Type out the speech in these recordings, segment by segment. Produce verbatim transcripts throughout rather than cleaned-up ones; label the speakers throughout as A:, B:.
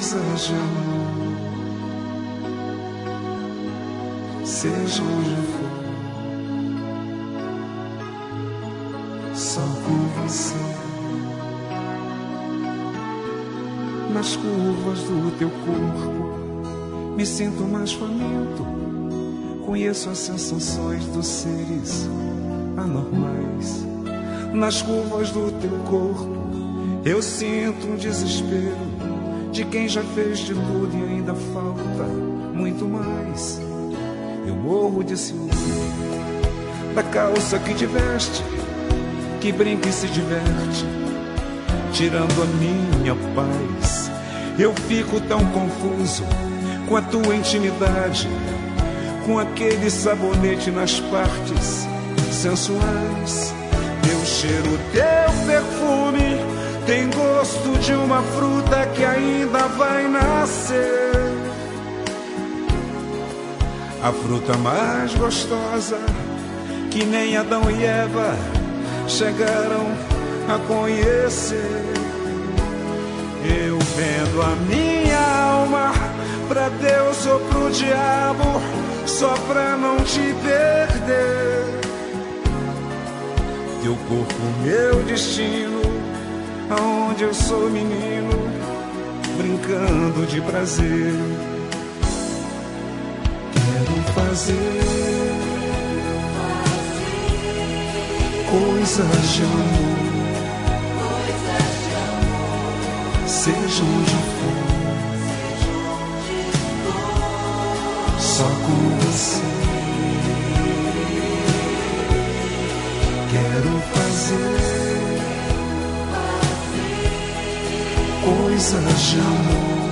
A: coisas de amor, seja onde for, só com você. Nas curvas do teu corpo me sinto mais faminto, conheço as sensações dos seres anormais. Nas curvas do teu corpo eu sinto um desespero de quem já fez de tudo e ainda falta muito mais. Eu morro de ciúme da calça que te veste, que brinca e se diverte, tirando a minha paz. Eu fico tão confuso com a tua intimidade, com aquele sabonete nas partes sensuais. Teu cheiro, teu perfume tem gosto de uma fruta que ainda vai nascer. A fruta mais gostosa que nem Adão e Eva chegaram a conhecer. Eu vendo a minha alma pra Deus ou pro diabo, só pra não te perder. Teu corpo, meu destino, aonde eu sou menino, brincando de prazer. Quero fazer coisas de amor, seja onde for, só com você. Quero fazer coisas de amor,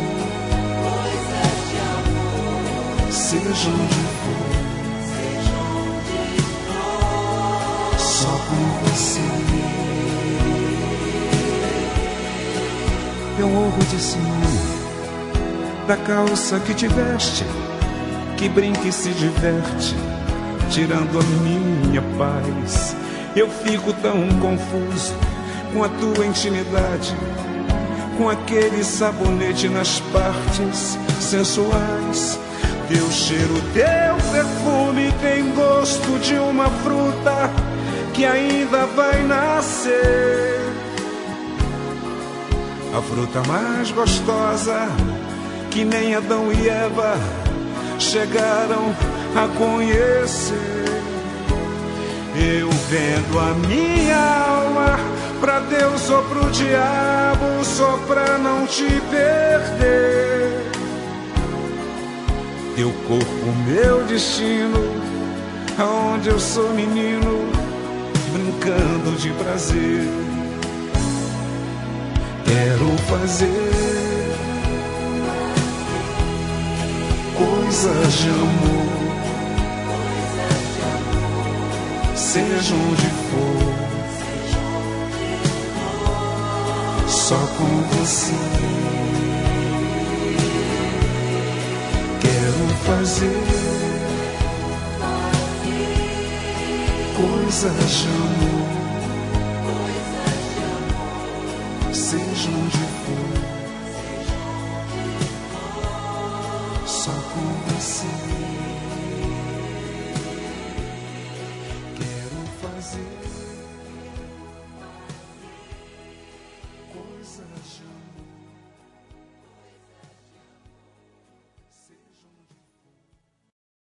A: seja onde for, só com você. Eu morro de ciúme da calça que te veste, que brinca e se diverte, tirando a minha paz. Eu fico tão confuso com a tua intimidade, com aquele sabonete nas partes sensuais. Teu cheiro, teu perfume tem gosto de uma fruta que ainda vai nascer. A fruta mais gostosa que nem Adão e Eva chegaram a conhecer. Eu vendo a minha alma pra Deus ou pro diabo, só pra não te perder. Teu corpo, meu destino, aonde eu sou menino, brincando de prazer. Quero fazer coisas de amor, seja onde for, só com você. Quero fazer coisas de amor, seja onde for, só com você. Quero fazer coisas de amor.